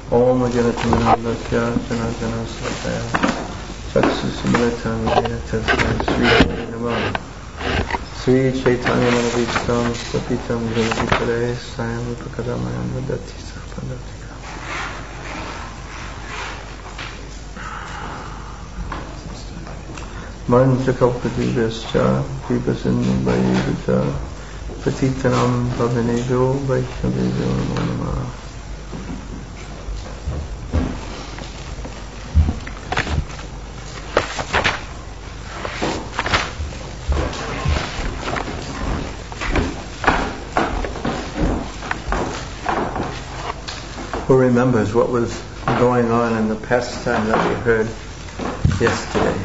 Om Aganatamanalasya Janajana Slakaya Chaksusumilitam Yena Tasmai Sri Namah Sri Chaitanya Manavishtam Sapitam Gunavitare Sayam Upakadamayam Vadati Sapandatika. Manchakalpadivascha Vipasindhu Vaivita Patitanam Bhavanebhyo Vaishnavebhyo Namo Namah. Who remembers what was going on in the pastime that we heard yesterday?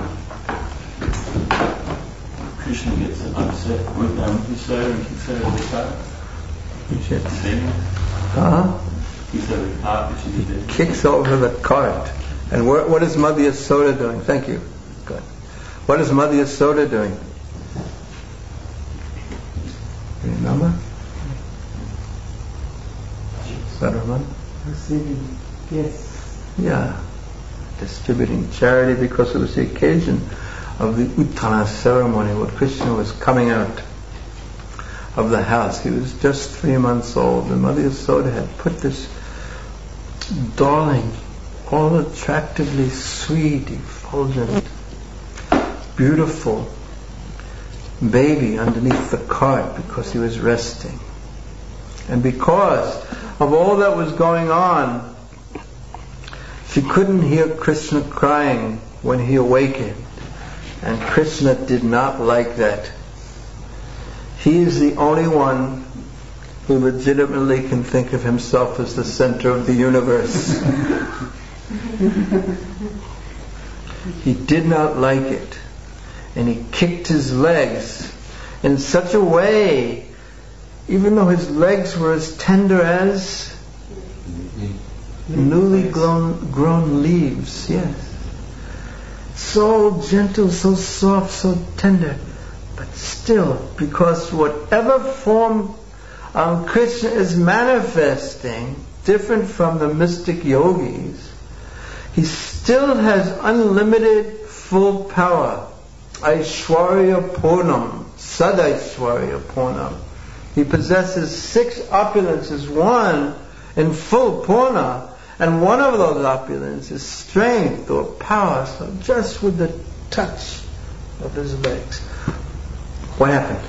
Krishna gets upset with Yashoda and kicks her over the cart. Kicks over the cart, but she's dead. Kicks over the cart. And what is Mother Yashoda doing? Thank you. Good. What is Mother Yashoda doing? Do you remember? Sadharaman? Receiving gifts. Yeah. Distributing charity because it was the occasion of the Uttana ceremony where Krishna was coming out of the house. He was just 3 months old, and Mother Yashoda had put this darling, all attractively sweet, effulgent, beautiful baby underneath the cart because he was resting. And because of all that was going on, she couldn't hear Krishna crying when he awakened. And Krishna did not like that. He is the only one who legitimately can think of himself as the center of the universe. He did not like it. And he kicked his legs in such a way, even though his legs were as tender as newly grown leaves. Yes. So gentle, so soft, so tender, but still, because whatever form Krishna is manifesting, different from the mystic yogis, he still has unlimited full power. Aishwarya Purnam, Sadaishwarya Purnam. He possesses 6 opulences, one in full Purna, and one of those opulences is strength or power. So just with the touch of his legs. What happened?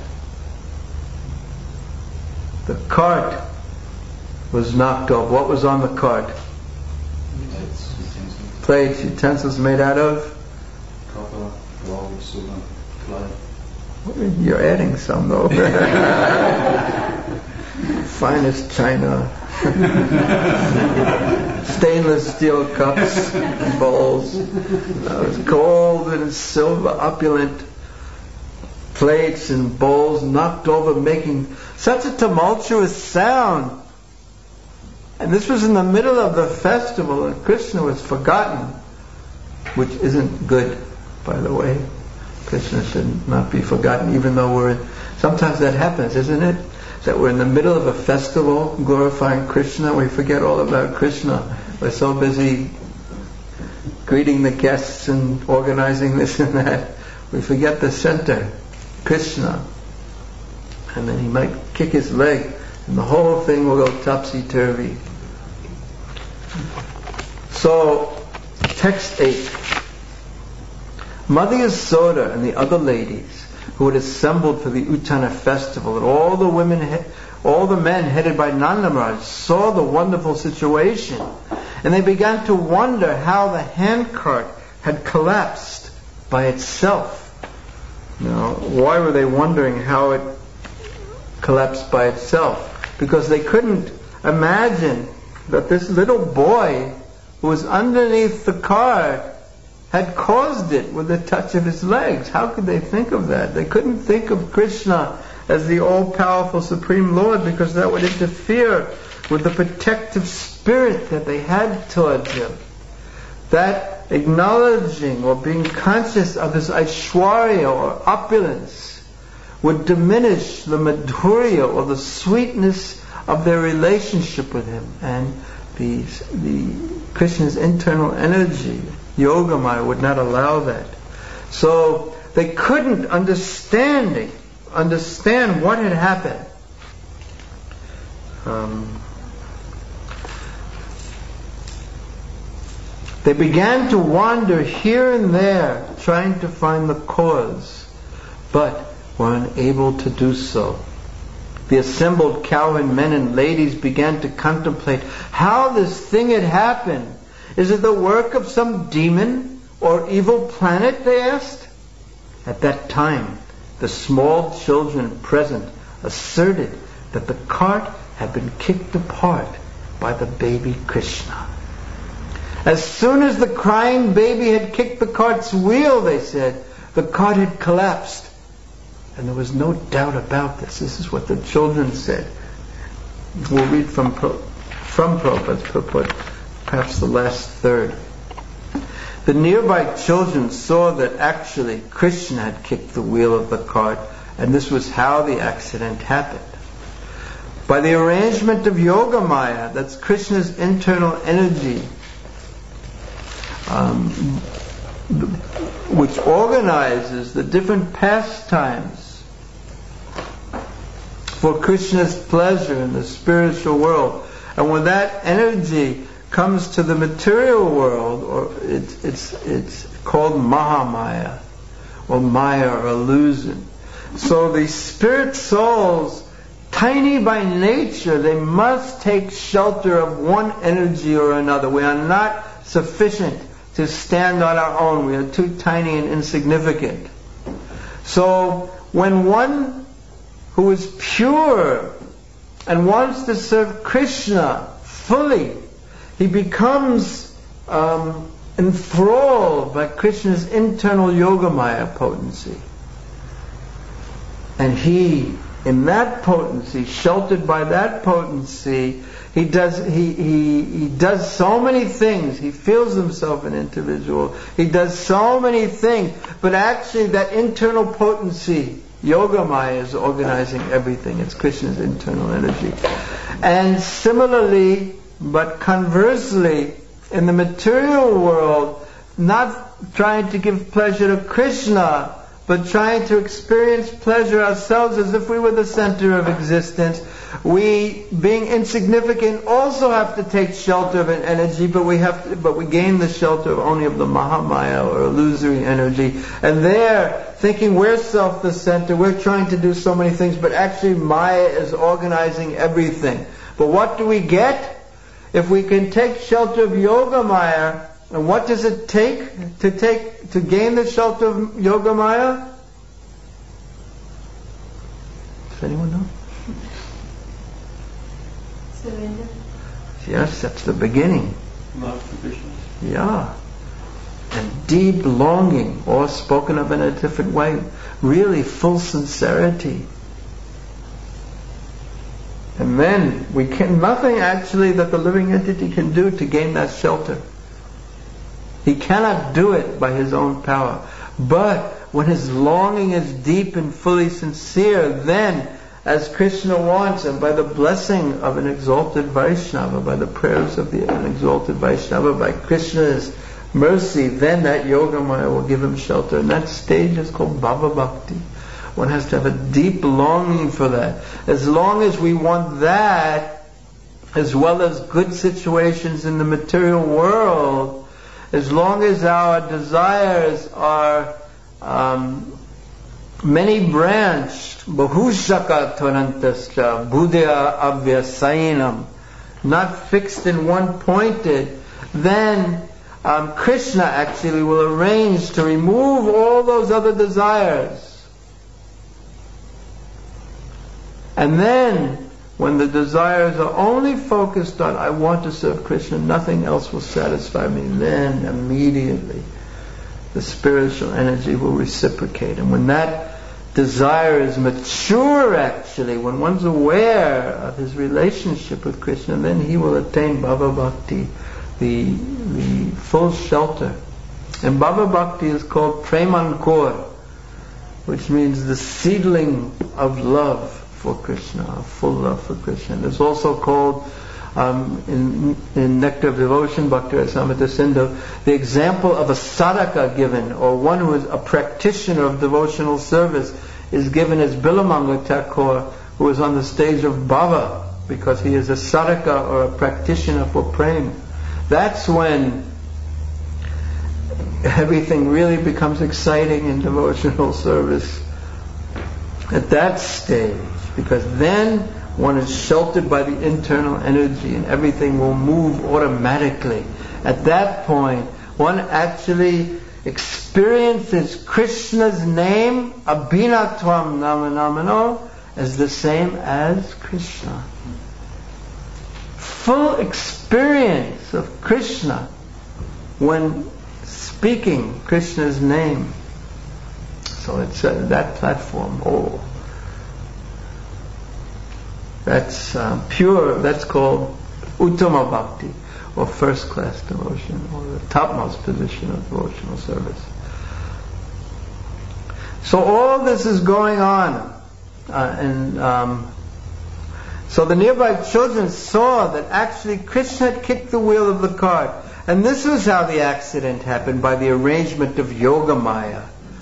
The cart was knocked off. What was on the cart? Plates, utensils made out of? Copper, gold, silver, clay. You're adding some though. Finest china. Stainless steel cups and bowls. Gold and silver, opulent plates and bowls knocked over, making such a tumultuous sound. And this was in the middle of the festival, and Krishna was forgotten, which isn't good, by the way. Krishna should not be forgotten, even though sometimes that happens, isn't it? That we're in the middle of a festival glorifying Krishna, we forget all about Krishna. We're so busy greeting the guests and organizing this and that, we forget the center, Krishna. And then he might kick his leg and the whole thing will go topsy-turvy. So, text 8. Mother Yashoda and the other ladies who had assembled for the Uttana festival, and all the men headed by Nanda Maharaj saw the wonderful situation, and they began to wonder how the handcart had collapsed by itself. Now, why were they wondering how it collapsed by itself? Because they couldn't imagine that this little boy who was underneath the cart had caused it with the touch of his legs. How could they think of that? They couldn't think of Krishna as the all-powerful Supreme Lord because that would interfere with the protective spirit that they had towards him. That acknowledging or being conscious of his Aishwarya or opulence would diminish the madhurya or the sweetness of their relationship with him. And the Krishna's internal energy, Yogamaya, would not allow that. So they couldn't understand what had happened. They began to wander here and there, trying to find the cause, but were unable to do so. The assembled cowherd men and ladies began to contemplate how this thing had happened. Is it the work of some demon or evil planet, they asked. At that time, the small children present asserted that the cart had been kicked apart by the baby Krishna. As soon as the crying baby had kicked the cart's wheel, they said, the cart had collapsed. And there was no doubt about this. This is what the children said. We'll read from Prabhupada's purport, perhaps the last third. The nearby children saw that actually Krishna had kicked the wheel of the cart, and this was how the accident happened. By the arrangement of Yogamaya, that's Krishna's internal energy, which organizes the different pastimes for Krishna's pleasure in the spiritual world. And when that energy comes to the material world, or it's called Mahamaya, or Maya, or illusion. So the spirit souls, tiny by nature, they must take shelter of one energy or another. We are not sufficient to stand on our own. We are too tiny and insignificant. So when one who is pure and wants to serve Krishna fully, he becomes enthralled by Krishna's internal Yogamaya potency. And he, in that potency, sheltered by that potency, he does so many things. He feels himself an individual. He does so many things. But actually that internal potency, Yogamaya, is organizing everything. It's Krishna's internal energy. And similarly, but conversely, in the material world, not trying to give pleasure to Krishna, but trying to experience pleasure ourselves as if we were the center of existence. We, being insignificant, also have to take shelter of an energy, but we gain the shelter only of the Mahamaya, or illusory energy. And there, thinking we're self the center, we're trying to do so many things, but actually Maya is organizing everything. But what do we get? If we can take shelter of Yogamaya, and what does it take to gain the shelter of Yogamaya? Does anyone know? Surrender. Yes, that's the beginning. Love for Krishna. Yeah. And deep longing, or spoken of in a different way, really full sincerity. And then nothing actually that the living entity can do to gain that shelter. He cannot do it by his own power. But when his longing is deep and fully sincere, then, as Krishna wants, and by the blessing of an exalted Vaishnava, by the prayers of an exalted Vaishnava, by Krishna's mercy, then that Yogamaya will give him shelter. And that stage is called Bhava Bhakti. One has to have a deep longing for that. As long as we want that, as well as good situations in the material world, as long as our desires are many-branched, bahushaka tarantascha, buddhya avyasainam, not fixed and one-pointed, then Krishna actually will arrange to remove all those other desires. And then, when the desires are only focused on, I want to serve Krishna, nothing else will satisfy me, then immediately the spiritual energy will reciprocate. And when that desire is mature, actually, when one's aware of his relationship with Krishna, then he will attain Bhava Bhakti, the full shelter. And Bhava Bhakti is called Premankur, which means the seedling of love for Krishna, full love for Krishna. It's also called in Nectar of Devotion, Bhakti Rasamrita Sindhu, the example of a sadhaka given, or one who is a practitioner of devotional service, is given as Bilamanga Thakur, who is on the stage of Bhava, because he is a sadhaka or a practitioner for prema. That's when everything really becomes exciting in devotional service. At that stage, because then one is sheltered by the internal energy and everything will move automatically. At that point, one actually experiences Krishna's name, Abhinatvam Namanamano, as the same as Krishna. Full experience of Krishna when speaking Krishna's name. So it's that platform. Oh, that's pure. That's called Uttama Bhakti, or first class devotion, or the topmost position of devotional service. So all this is going on, so the nearby children saw that actually Krishna had kicked the wheel of the cart, and this was how the accident happened, by the arrangement of Yogamaya.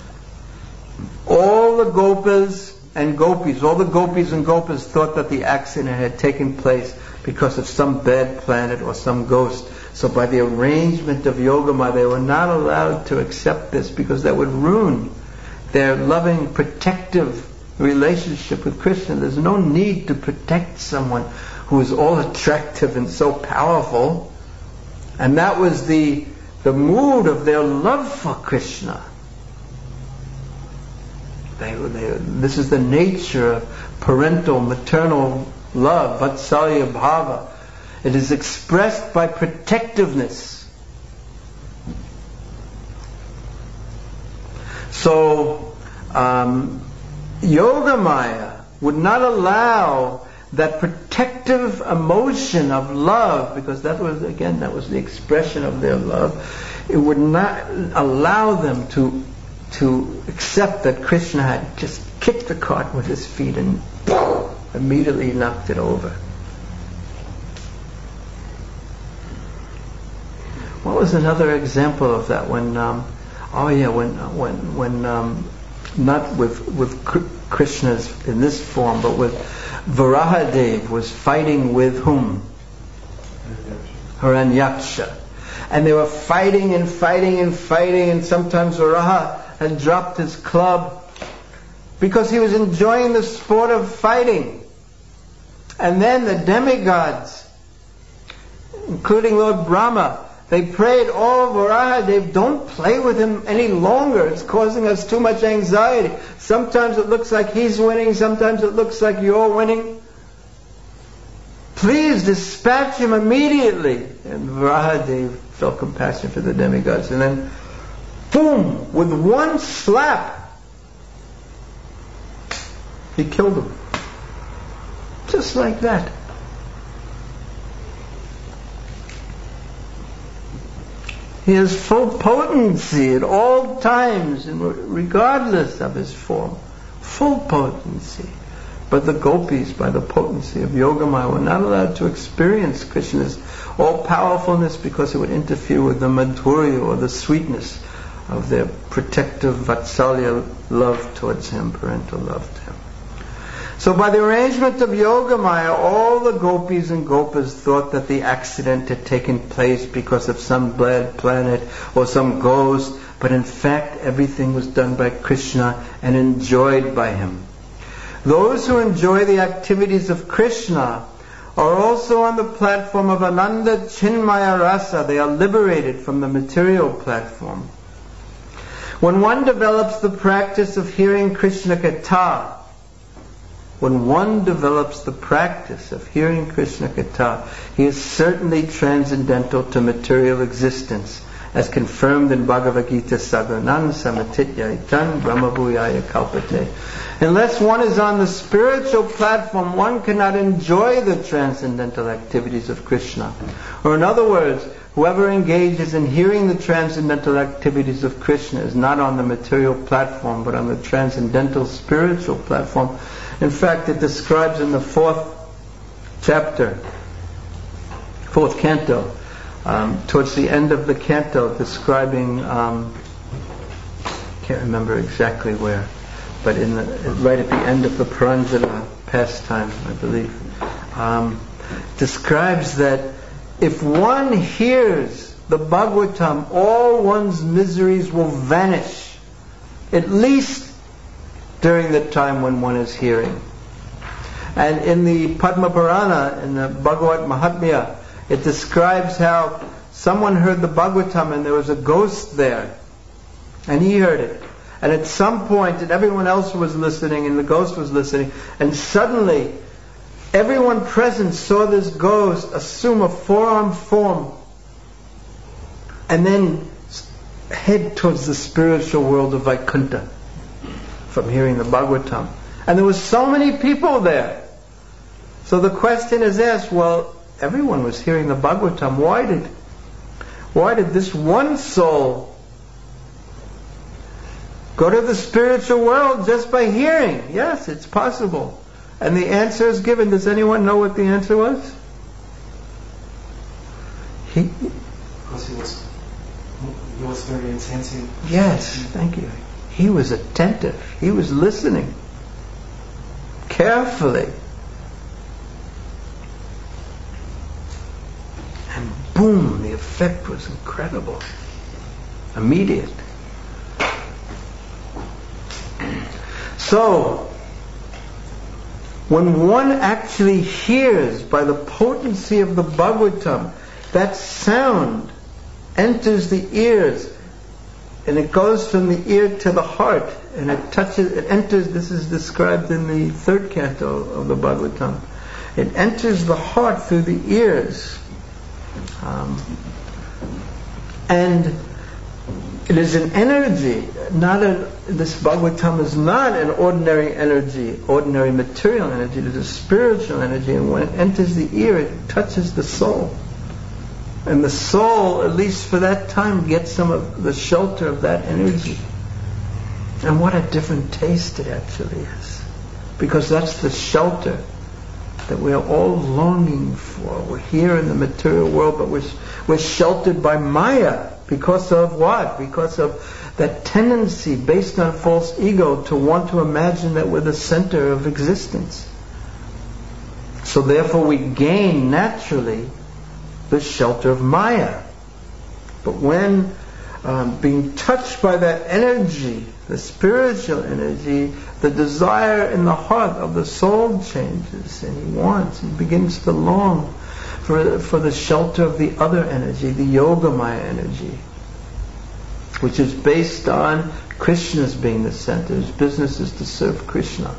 All the gopas and gopis thought that the accident had taken place because of some bad planet or some ghost. So by the arrangement of Yogamaya, they were not allowed to accept this, because that would ruin their loving, protective relationship with Krishna. There's no need to protect someone who is all attractive and so powerful. And that was the mood of their love for Krishna. This is the nature of parental, maternal love, Vatsalya Bhava. It is expressed by protectiveness. So, Yogamaya would not allow that protective emotion of love, because that was the expression of their love. It would not allow them to accept that Krishna had just kicked the cart with his feet and immediately knocked it over. What was another example of that? When not with Krishna's in this form, but with Varahadev was fighting with whom? Hiranyaksha. And they were fighting, and sometimes Varaha had dropped his club because he was enjoying the sport of fighting. And then the demigods, including Lord Brahma, they prayed, "Oh, Varahadev, don't play with him any longer. It's causing us too much anxiety. Sometimes it looks like he's winning, sometimes it looks like you're winning. Please dispatch him immediately." And Varahadev felt compassion for the demigods. And then, boom, with one slap, he killed him. Just like that. He has full potency at all times, regardless of his form. Full potency. But the gopis, by the potency of Yogamaya, were not allowed to experience Krishna's all-powerfulness, because it would interfere with the madhurya, or the sweetness of their protective vatsalya love towards him, parental love to him. So by the arrangement of Yogamaya, all the gopis and gopas thought that the accident had taken place because of some bad planet or some ghost, but in fact everything was done by Krishna and enjoyed by him. Those who enjoy the activities of Krishna are also on the platform of Ananda Chinmaya Rasa. They are liberated from the material platform. When one develops the practice of hearing Krishna Katha, he is certainly transcendental to material existence, as confirmed in Bhagavad Gita, Saganan Samatitya Brahmabhuyaya Kalpate. Unless one is on the spiritual platform, one cannot enjoy the transcendental activities of Krishna. Or in other words, whoever engages in hearing the transcendental activities of Krishna is not on the material platform, but on the transcendental spiritual platform. In fact, it describes in the 4th chapter fourth canto, towards the end of the canto, describing, can't remember exactly where, but right at the end of the Pranjana pastime, I believe, describes that if one hears the Bhagavatam, all one's miseries will vanish, at least during the time when one is hearing. And in the Padma Purana, in the Bhagavad Mahatmya, it describes how someone heard the Bhagavatam and there was a ghost there, and he heard it. And at some point, and everyone else was listening, and the ghost was listening, and suddenly everyone present saw this ghost assume a four-armed form and then head towards the spiritual world of Vaikuntha from hearing the Bhagavatam. And there were so many people there. So the question is asked, well, everyone was hearing the Bhagavatam. Why did this one soul go to the spiritual world just by hearing? Yes, it's possible. And the answer is given. Does anyone know what the answer was? Because he was very attentive. Yes, thank you. He was attentive. He was listening carefully. And boom, the effect was incredible. Immediate. So, when one actually hears by the potency of the Bhagavatam, that sound enters the ears and it goes from the ear to the heart and it enters, this is described in the third canto of the Bhagavatam, it enters the heart through the ears. And it is an energy, this Bhagavatam is not an ordinary energy, ordinary material energy, it is a spiritual energy, and when it enters the ear, it touches the soul. And the soul, at least for that time, gets some of the shelter of that energy. And what a different taste it actually is. Because that's the shelter that we are all longing for. We're here in the material world, but we're sheltered by Maya. Because of what? Because of that tendency based on false ego to want to imagine that we're the center of existence. So therefore we gain naturally the shelter of Maya. But when being touched by that energy, the spiritual energy, the desire in the heart of the soul changes, and he begins to long for the shelter of the other energy, the Yogamaya energy, which is based on Krishna's being the center. His business is to serve Krishna.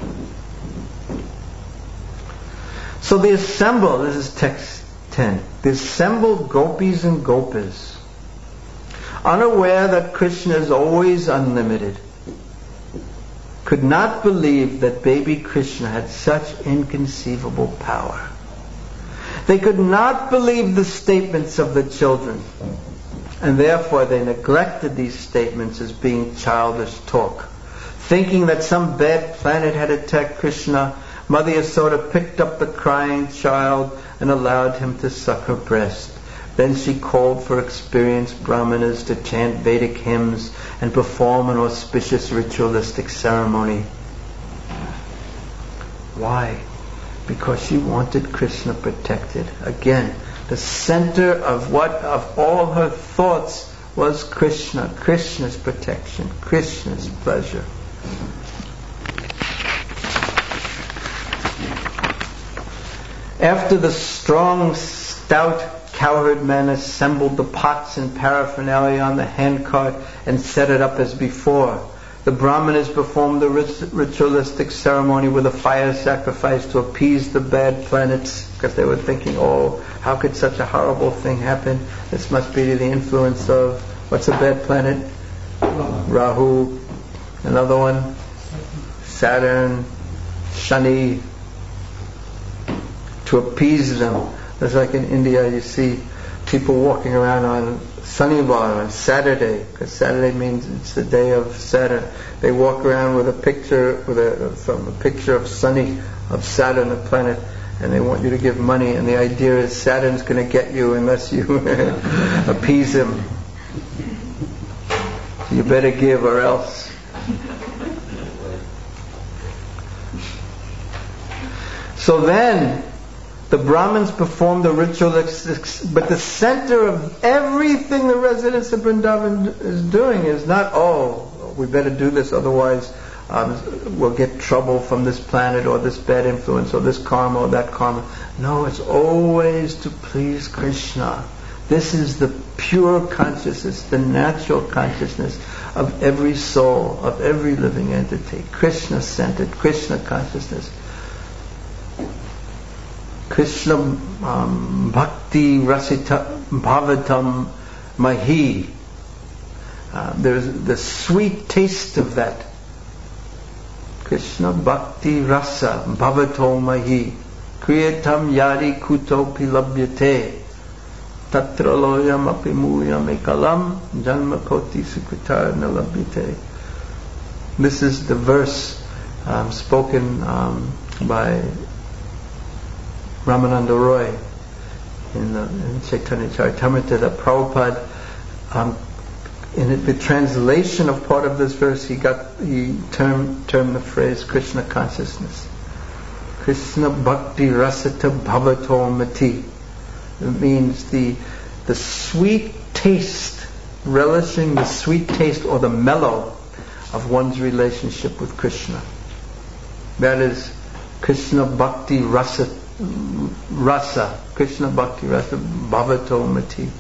So they assemble, this is text 10, the assembled gopis and gopas, unaware that Krishna is always unlimited, could not believe that baby Krishna had such inconceivable power. They could not believe the statements of the children, and therefore they neglected these statements as being childish talk. Thinking that some bad planet had attacked Krishna, Mother Yasoda picked up the crying child and allowed him to suck her breast. Then she called for experienced brahmanas to chant Vedic hymns and perform an auspicious ritualistic ceremony. Why? Because she wanted Krishna protected. Again, the center of all her thoughts was Krishna, Krishna's protection, Krishna's pleasure. After the strong, stout cowherd men assembled the pots and paraphernalia on the handcart and set it up as before, the brahmanas performed the ritualistic ceremony with a fire sacrifice to appease the bad planets, because they were thinking, oh, how could such a horrible thing happen? This must be the influence of, what's a bad planet? Rahu. Another one? Saturn. Shani. To appease them. It's like in India you see people walking around on Shanivar, on Saturday, because Saturday means it's the day of Saturn. They walk around with a picture, from a picture of Saturn, the planet, and they want you to give money, and the idea is Saturn's going to get you unless you appease him. You better give or else. So then, the Brahmins perform the ritual, but the center of everything the residents of Vrindavan is doing is not, we better do this, otherwise we'll get trouble from this planet or this bad influence or this karma or that karma. No, it's always to please Krishna. This is the pure consciousness, the natural consciousness of every soul, of every living entity. Krishna-centered, Krishna consciousness. Krishna bhakti rasita bhavatam mahi. There's the sweet taste of that. Krishna bhakti rasa bhavato mahi. Kriyatam yadi kuto pilabhyate. Tatra loyam apimuyam ekalam janma koti sukritar nalabhyate. This is the verse spoken by Ramananda Roy in Chaitanya Charitamrita, that Prabhupada, in the translation of part of this verse, he termed the phrase Krishna consciousness. Krishna bhakti rasata bhavato mati. It means the sweet taste, relishing the sweet taste or the mellow of one's relationship with Krishna. That is Krishna bhakti rasa, Krishna bhakti rasa bhavato mati.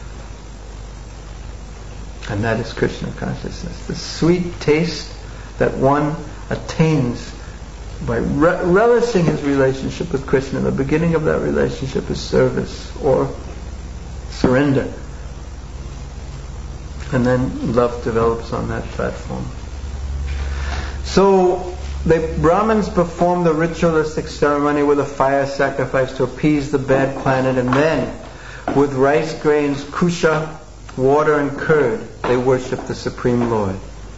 And that is Krishna consciousness. The sweet taste that one attains by relishing his relationship with Krishna. The beginning of that relationship is service or surrender. And then love develops on that platform. So the Brahmins perform the ritualistic ceremony with a fire sacrifice to appease the bad planet, and then with rice grains, kusha, water and curd, they worship the Supreme Lord.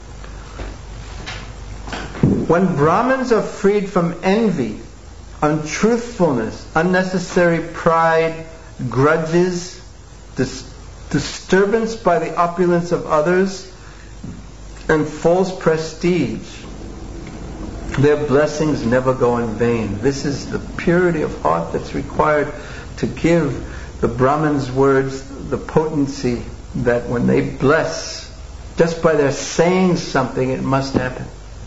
When Brahmins are freed from envy, untruthfulness, unnecessary pride, grudges, disturbance by the opulence of others, and false prestige, their blessings never go in vain. This is the purity of heart that's required to give the Brahmins' words the potency that when they bless, just by their saying something, it must happen.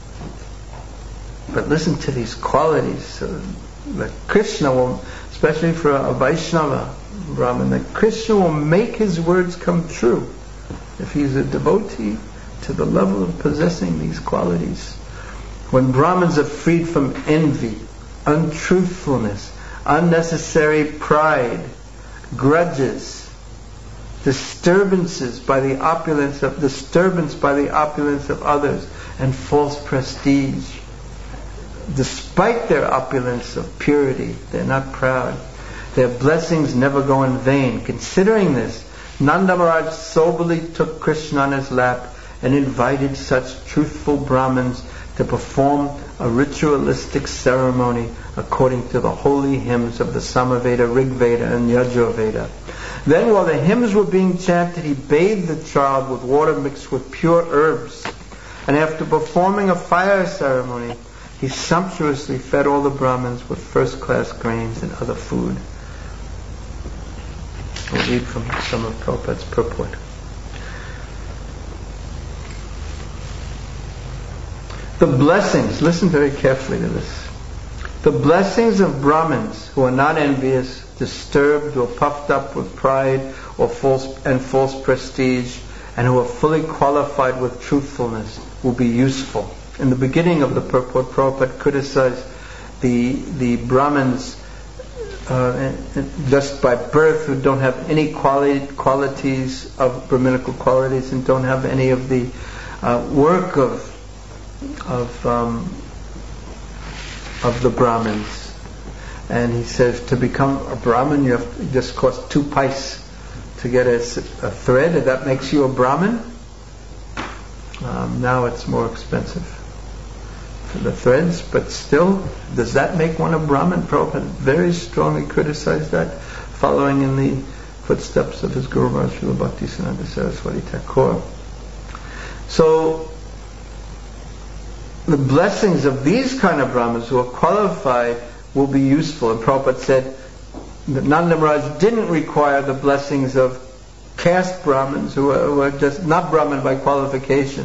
But listen to these qualities. That Krishna will, especially for a Vaishnava Brahmin, that Krishna will make his words come true if he's a devotee to the level of possessing these qualities. When Brahmins are freed from envy, untruthfulness, unnecessary pride, grudges, disturbance by the opulence of others, and false prestige. Despite their opulence of purity, they're not proud. Their blessings never go in vain. Considering this, Nanda Maharaj soberly took Krishna on his lap and invited such truthful Brahmins to perform a ritualistic ceremony according to the holy hymns of the Samaveda, Rigveda and Yajurveda. Then while the hymns were being chanted, he bathed the child with water mixed with pure herbs. And after performing a fire ceremony, he sumptuously fed all the Brahmins with first-class grains and other food. I'll read from some of Prabhupada's purport. The blessings, listen very carefully to this. The blessings of Brahmins who are not envious, disturbed or puffed up with pride or false prestige, and who are fully qualified with truthfulness, will be useful. In the beginning of the purport, Prabhupada criticized the Brahmins just by birth who don't have any qualities of Brahminical qualities and don't have any of the work of the Brahmins. And he says to become a Brahmin you have to just cost 2 pice to get a thread, and that makes you a Brahmin. Now it's more expensive. the threads, but still, does that make one a Brahmin? Prabhupada very strongly criticized that, following in the footsteps of his Guru Maharaj Srila Bhaktisiddhanta Saraswati Thakur. So, the blessings of these kind of Brahmins who are qualified will be useful. And Prabhupada said that Nanda Maharaj didn't require the blessings of caste Brahmins who are just not Brahmin by qualification.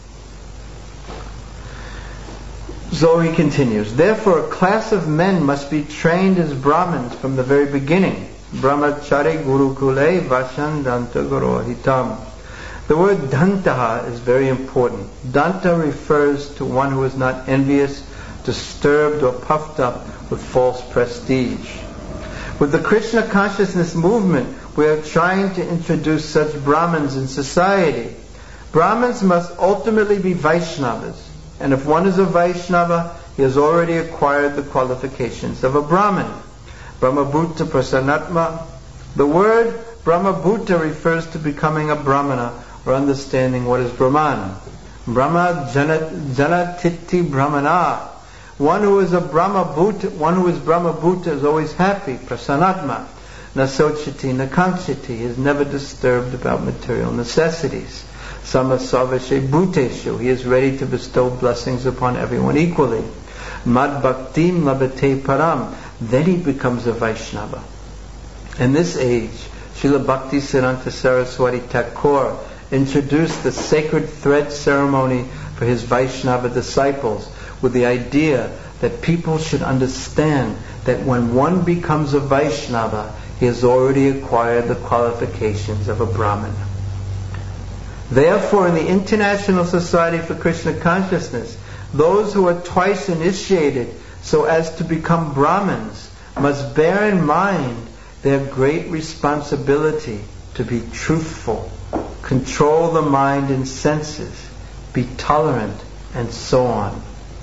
So he continues, therefore a class of men must be trained as Brahmins from the very beginning. Brahmachari Gurukule Vashandanta Gurohitam. The word Dantaha is very important. Danta refers to one who is not envious, disturbed, or puffed up with false prestige. With the Krishna consciousness movement, we are trying to introduce such Brahmins in society. Brahmins must ultimately be Vaishnavas. And if one is a Vaishnava, he has already acquired the qualifications of a Brahmin. Brahmabhuta Prasanatma. The word Brahmabhuta refers to becoming a Brahmana, or understanding what is Brahman. Brahma Janatiti Brahmana. One who is Brahmabhuta is always happy, Prasanatma. Nasochiti Nakanchiti. He is never disturbed about material necessities. Samasavashe Bhuteshu. He is ready to bestow blessings upon everyone equally. Mad Bhaktim Labate Param. Then he becomes a Vaishnava. In this age, Srila Bhaktisiddhanta Saraswati Thakur introduced the sacred thread ceremony for his Vaishnava disciples with the idea that people should understand that when one becomes a Vaishnava, he has already acquired the qualifications of a Brahmin. Therefore, in the International Society for Krishna Consciousness, those who are twice initiated so as to become Brahmins must bear in mind their great responsibility to be truthful, control the mind and senses, be tolerant, and so on.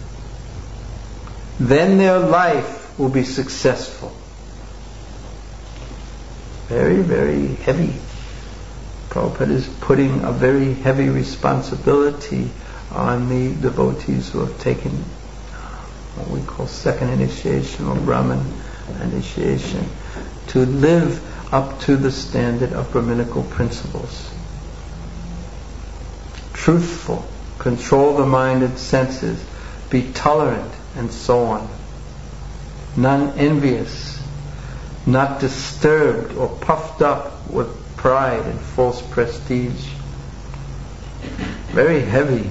Then their life will be successful. Very, very heavy. Prabhupada is putting a very heavy responsibility on the devotees who have taken what we call second initiation or Brahman initiation, to live up to the standard of Brahminical principles. Truthful, control the mind and senses, be tolerant, and so on. Non-envious, not disturbed or puffed up with pride and false prestige. Very heavy.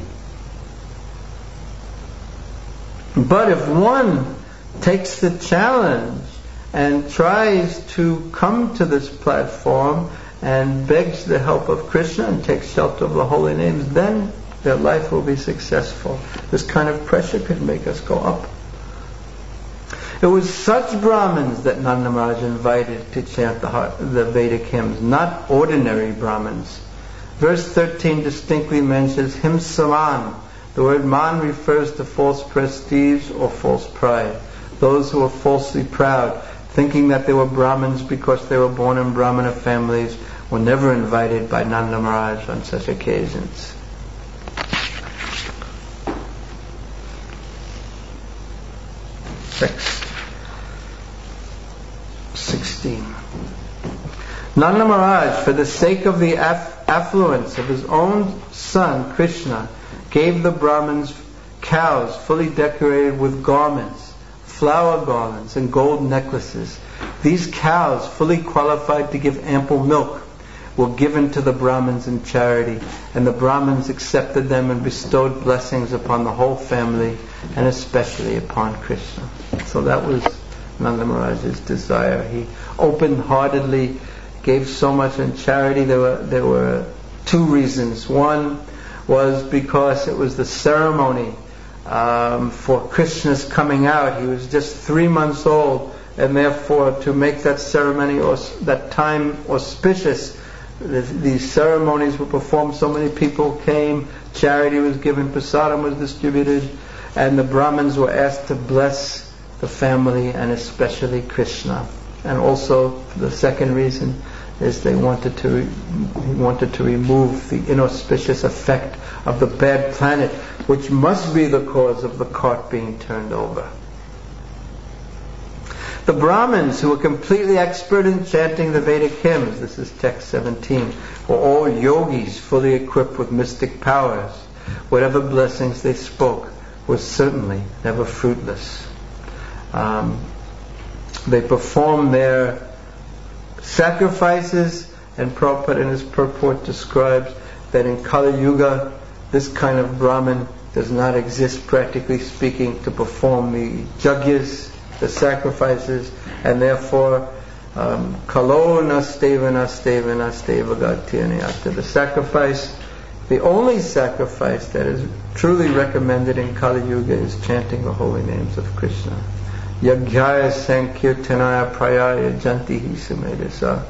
But if one takes the challenge and tries to come to this platform and begs the help of Krishna and takes shelter of the holy names, then their life will be successful. This kind of pressure could make us go up. It was such Brahmins that Nanda Maharaj invited to chant the Vedic hymns, not ordinary Brahmins. Verse 13 distinctly mentions himsaman. The word man refers to false prestige or false pride. Those who are falsely proud, thinking that they were Brahmins because they were born in Brahmana families, were never invited by Nanda Maharaj on such occasions. Text 16. Nanda Maharaj, for the sake of the affluence of his own son Krishna, gave the Brahmins cows fully decorated with garments, flower garlands, and gold necklaces. These cows, fully qualified to give ample milk, were given to the Brahmins in charity, and the Brahmins accepted them and bestowed blessings upon the whole family, and especially upon Krishna. So that was Nanda Maharaj's desire. He open-heartedly gave so much in charity. There were two reasons. One was because it was the ceremony for Krishna's coming out. He was just 3 months old, and therefore to make that ceremony or that time auspicious, these ceremonies were performed. So many people came, charity was given, prasadam was distributed, and the Brahmins were asked to bless the family and especially Krishna. And also, the second reason is he wanted to remove the inauspicious effect of the bad planet, which must be the cause of the cart being turned over. The Brahmins, who were completely expert in chanting the Vedic hymns, this is text 17, were all yogis fully equipped with mystic powers. Whatever blessings they spoke was certainly never fruitless. They performed their sacrifices, and Prabhupada in his purport describes that in Kali Yuga, this kind of Brahmin does not exist, practically speaking, to perform the yagyas, the sacrifices, and therefore kalo nasteva nasteva nasteva gatyanyata. The sacrifice, the only sacrifice that is truly recommended in Kali Yuga is chanting the holy names of Krishna. Yagyaya sankirtanaya prayaya jantihi samedasa.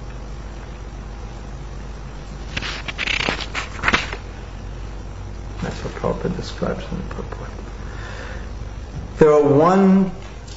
That's what Prabhupada describes in the purport. There are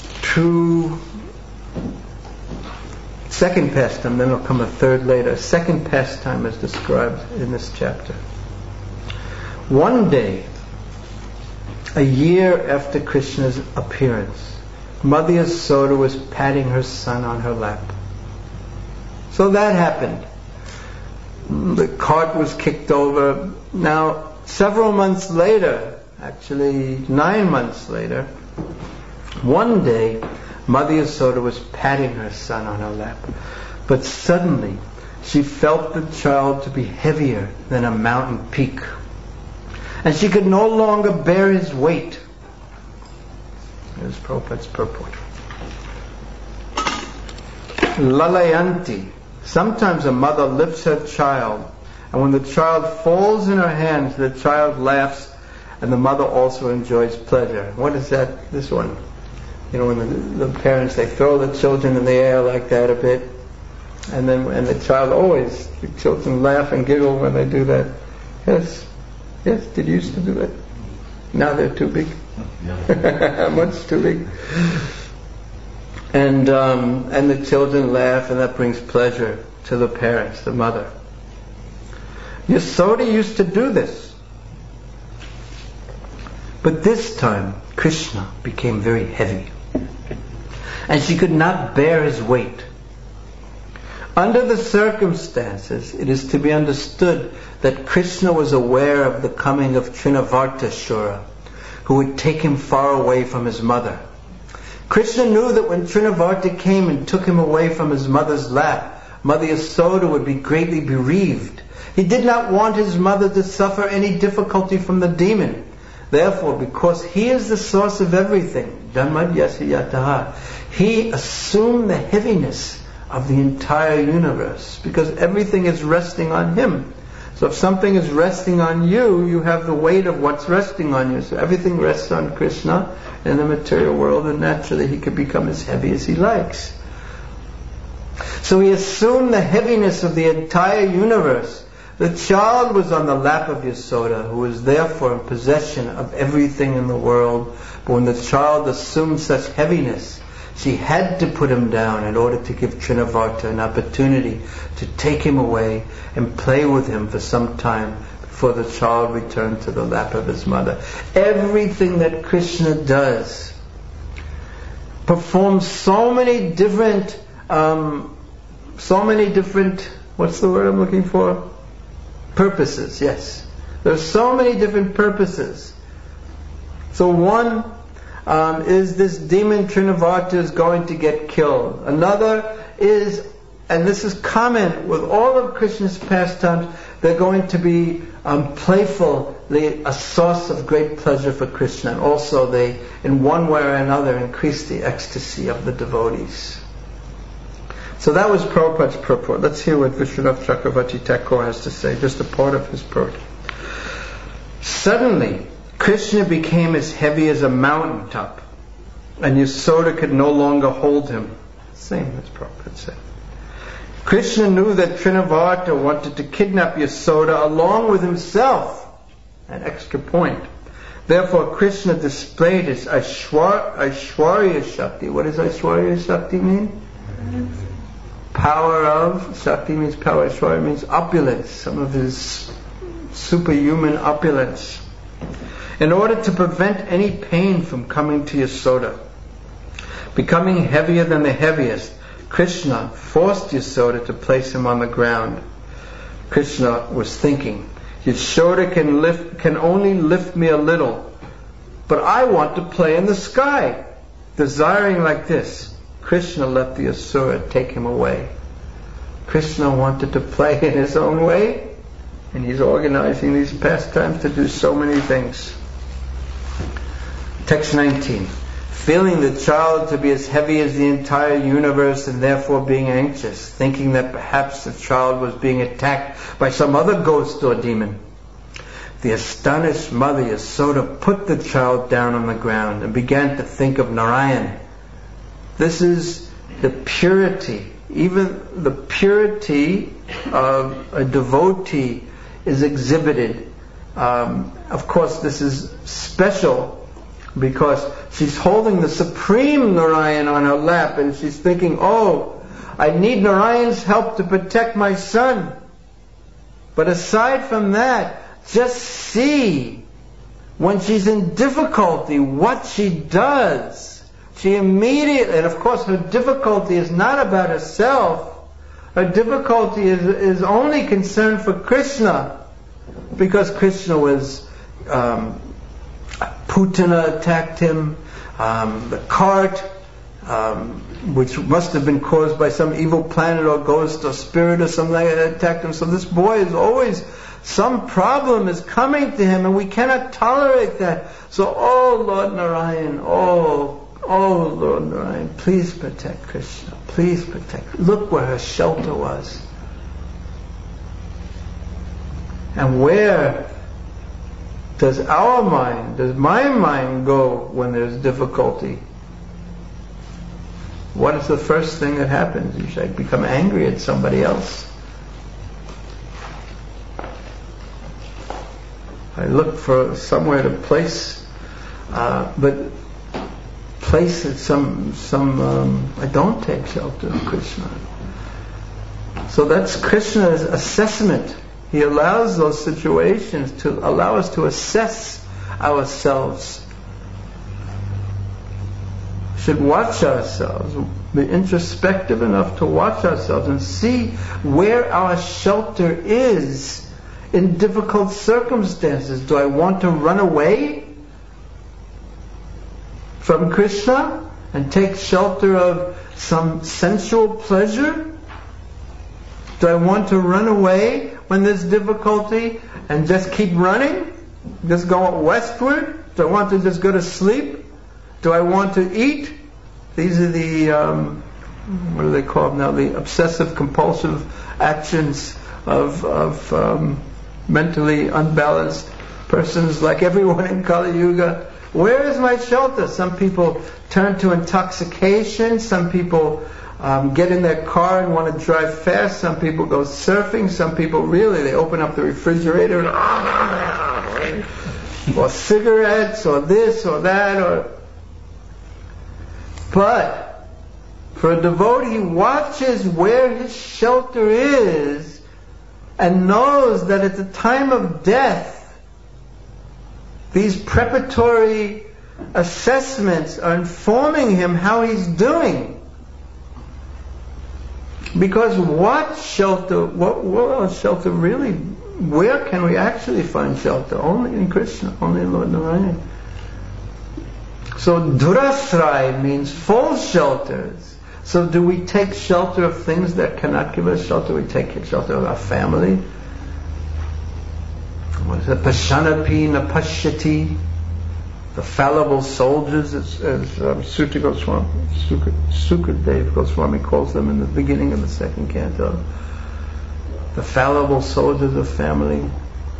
second pastime, then will come a third later. Second pastime is described in this chapter. One day, a year after Krishna's appearance, Mother Yasoda was patting her son on her lap. So that happened. The cart was kicked over. Now, several months later, actually 9 months later, one day, Mother Yasoda was patting her son on her lap. But suddenly, she felt the child to be heavier than a mountain peak. And she could no longer bear his weight. Here's Prabhupada's purport. Lalayanti. Sometimes a mother lifts her child, and when the child falls in her hands, the child laughs, and the mother also enjoys pleasure. What is that? This one. You know, when the parents, they throw the children in the air like that a bit, and the child always, the children laugh and giggle when they do that. Yes, did you used to do that? Now they're too big. Much too big. And the children laugh, and that brings pleasure to the parents, the mother. Yasoda used to do this. But this time, Krishna became very heavy, and she could not bear his weight. Under the circumstances, it is to be understood that Krishna was aware of the coming of Trinavartashura, who would take him far away from his mother. Krishna knew that when Trinavarta came and took him away from his mother's lap, Mother Yasoda would be greatly bereaved. He did not want his mother to suffer any difficulty from the demon. Therefore, because he is the source of everything, Janmadyasya, he assumed the heaviness of the entire universe, because everything is resting on him. So if something is resting on you, you have the weight of what's resting on you. So everything rests on Krishna in the material world, and naturally he could become as heavy as he likes. So he assumed the heaviness of the entire universe. The child was on the lap of Yasoda, who was therefore in possession of everything in the world. But when the child assumed such heaviness, she had to put him down in order to give Trinavarta an opportunity to take him away and play with him for some time before the child returned to the lap of his mother. Everything that Krishna does performs so many different, what's the word I'm looking for? Purposes, yes. There's so many different purposes. So one is this demon Trinavarta is going to get killed. Another is, and this is common with all of Krishna's pastimes, they're going to be playfully a source of great pleasure for Krishna. And also they, in one way or another, increase the ecstasy of the devotees. So that was Prabhupada's purport. Let's hear what Vishwanath Chakravarti Thakur has to say, just a part of his purport. Suddenly, Krishna became as heavy as a mountain top, and Yasoda could no longer hold him. Same as Prabhupada said. Krishna knew that Trinavarta wanted to kidnap Yasoda along with himself. An extra point. Therefore, Krishna displayed his Aishwarya Shakti. What does Aishwarya Shakti mean? power of, Shakti means power, Aishwarya means opulence, some of his superhuman opulence. In order to prevent any pain from coming to Yasoda, becoming heavier than the heaviest, Krishna forced Yasoda to place him on the ground. Krishna was thinking, Yasoda can only lift me a little, but I want to play in the sky. Desiring like this, Krishna let the Asura take him away. Krishna wanted to play in his own way, and he's organizing these pastimes to do so many things. Text 19. Feeling the child to be as heavy as the entire universe and therefore being anxious, thinking that perhaps the child was being attacked by some other ghost or demon, the astonished mother Yasoda put the child down on the ground and began to think of Narayan. This is the purity. Even the purity of a devotee is exhibited. Of course, this is special because she's holding the supreme Narayan on her lap and she's thinking, oh, I need Narayan's help to protect my son. But aside from that, just see when she's in difficulty what she does. She immediately, and of course her difficulty is not about herself. Her difficulty is only concerned for Krishna, because Krishna was Putana attacked him, the cart, which must have been caused by some evil planet or ghost or spirit or something like that, attacked him. So this boy is always, some problem is coming to him and we cannot tolerate that. So, oh Lord Narayan, oh Lord Narayan, please protect Krishna, please protect. Look where her shelter was. And where does my mind go when there's difficulty? What is the first thing that happens? You should become angry at somebody else. I look for somewhere to place, but place it I don't take shelter of Krishna. So that's Krishna's assessment. He allows those situations to allow us to assess ourselves. We should watch ourselves, be introspective enough to watch ourselves and see where our shelter is in difficult circumstances. Do I want to run away from Krishna and take shelter of some sensual pleasure? Do I want to run away when there's difficulty and just keep running? Just go westward? Do I want to just go to sleep? Do I want to eat? These are the, what are they called now? The obsessive compulsive actions of mentally unbalanced persons like everyone in Kali Yuga. Where is my shelter? Some people turn to intoxication. Some people get in their car and want to drive fast. Some people go surfing. Some people really, they open up the refrigerator and or cigarettes or this or that. But for a devotee, he watches where his shelter is and knows that at the time of death, these preparatory assessments are informing him how he's doing. Because what shelter really, where can we actually find shelter? Only in Krishna, only in Lord Narayan. So durasrai means full shelters. So do we take shelter of things that cannot give us shelter? We take shelter of our family. What is it? Pashanapi napashyati. The fallible soldiers, as Sukadev Goswami calls them in the beginning of the second canto. The fallible soldiers of family.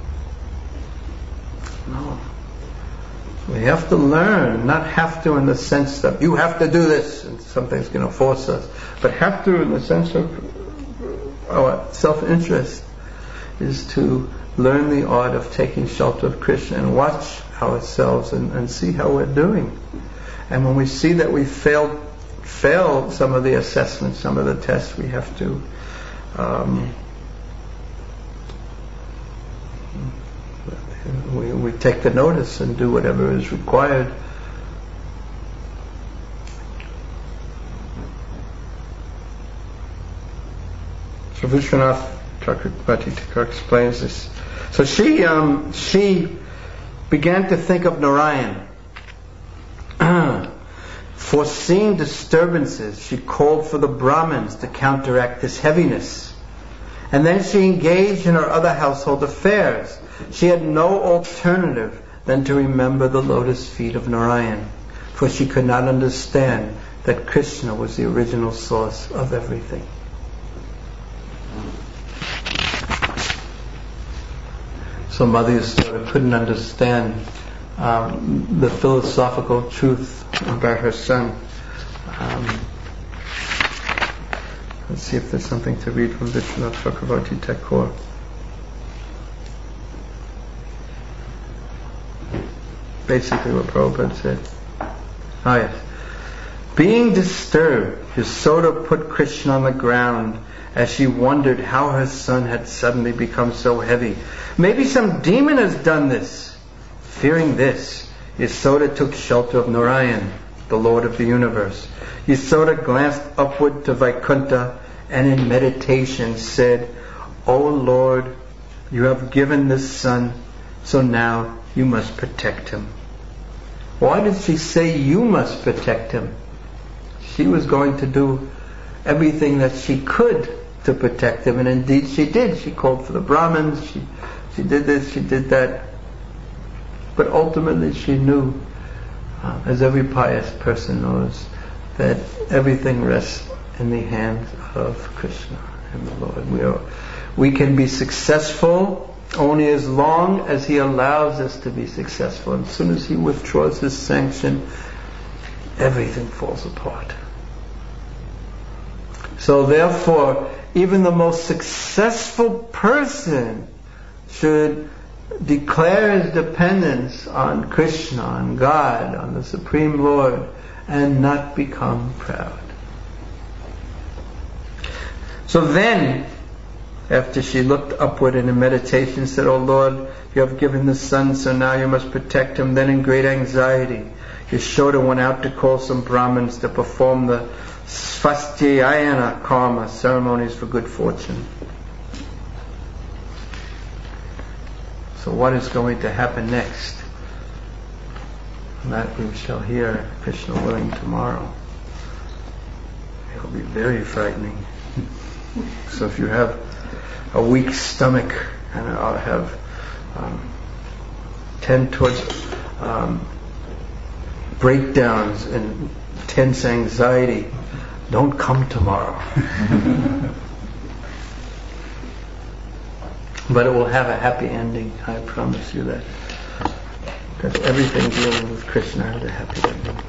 No. We have to learn, not have to in the sense that you have to do this and something's going to force us, but have to in the sense of our self-interest is to learn the art of taking shelter of Krishna and watch ourselves and see how we're doing. And when we see that we failed fail some of the assessments, some of the tests, we have to we take the notice and do whatever is required. So Vishwanath Chakravarti Thakur explains this. So she began to think of Narayan. Foreseeing disturbances, she called for the Brahmins to counteract this heaviness. And then she engaged in her other household affairs. She had no alternative than to remember the lotus feet of Narayan, for she could not understand that Krishna was the original source of everything. So Mother Yasoda couldn't understand the philosophical truth about her son. Let's see if there's something to read from Vishwanath Chakravarti Thakur. Basically what Prabhupada said. Yes. Being disturbed, Yasoda put Krishna on the ground as she wondered how her son had suddenly become so heavy. Maybe some demon has done this. Fearing this, Yasoda took shelter of Narayan, the Lord of the universe. Yasoda glanced upward to Vaikuntha and in meditation said, "O Lord, you have given this son, so now you must protect him." Why did she say you must protect him? She was going to do everything that she could to protect him, and indeed she did. She called for the Brahmins, she did this, she did that. But ultimately she knew, as every pious person knows, that everything rests in the hands of Krishna and the Lord. We can be successful only as long as He allows us to be successful. And as soon as He withdraws His sanction, everything falls apart. So therefore, even the most successful person should declare his dependence on Krishna, on God, on the Supreme Lord, and not become proud. So then, after she looked upward in a meditation, said, "O Lord, you have given the son, so now you must protect him." Then in great anxiety, Yashoda went out to call some Brahmins to perform the Svasthayana karma, ceremonies for good fortune. So what is going to happen next? That we shall hear, Krishna willing, tomorrow. It will be very frightening. So if you have a weak stomach, and I'll have tend towards breakdowns and tense anxiety, don't come tomorrow. But it will have a happy ending, I promise you that. Because everything dealing with Krishna has a happy ending.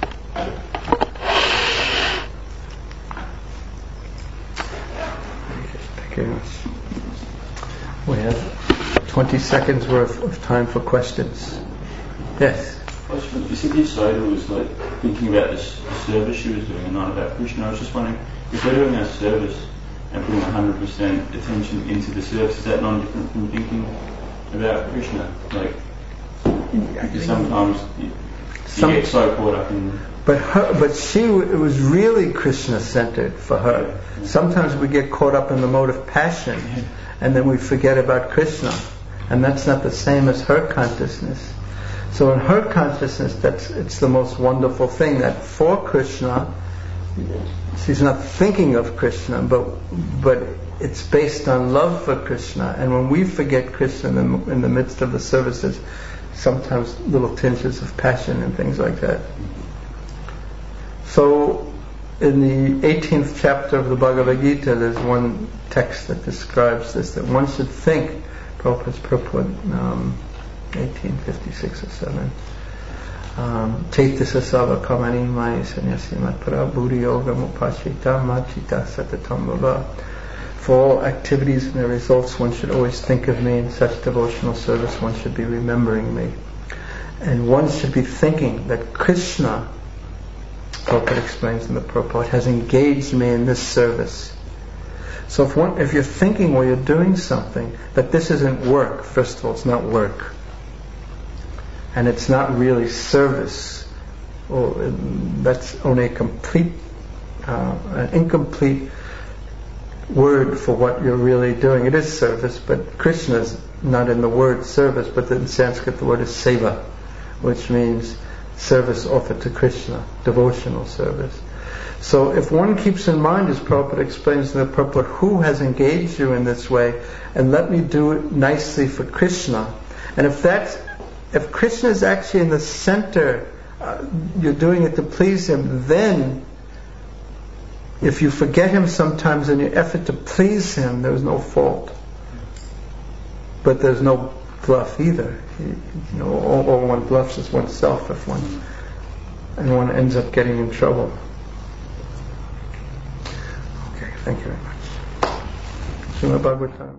Thank you very much. We have 20 seconds worth of time for questions. Yes? You said Yasoda was like thinking about the service she was doing and not about Krishna. I was just wondering, if we're doing our service and putting 100% attention into the service, is that not different from thinking about Krishna? Like, sometimes you get so caught up in... But it was really Krishna-centered for her. Sometimes we get caught up in the mode of passion, and then we forget about Krishna. And that's not the same as her consciousness. So in her consciousness, it's the most wonderful thing, that for Krishna, she's not thinking of Krishna, but it's based on love for Krishna. And when we forget Krishna in the midst of the services, sometimes little tinges of passion and things like that. So in the 18th chapter of the Bhagavad Gita, there's one text that describes this, that one should think, Prabhupada's purport, 1856 or 7. Chaitasa sava kamani maya sanyasi matpara buddhi yoga mupashita machita satatam bhava. For all activities and their results, one should always think of me. In such devotional service, one should be remembering me. And one should be thinking that Krishna Prabhupada explains in the purport, has engaged me in this service. So if you're thinking while you're doing something that this isn't work, first of all, it's not work. And it's not really service. That's only an incomplete word for what you're really doing. It is service, but Krishna's not in the word service, but in Sanskrit the word is seva, which means service offered to Krishna, devotional service. So if one keeps in mind, as Prabhupada explains in the purport, who has engaged you in this way, and let me do it nicely for Krishna. And if Krishna is actually in the center, you're doing it to please Him, then if you forget Him sometimes in your effort to please Him, there's no fault. But there's no bluff either. All one bluffs is oneself and one ends up getting in trouble. Okay, thank you very much. Srimad Bhagavatam.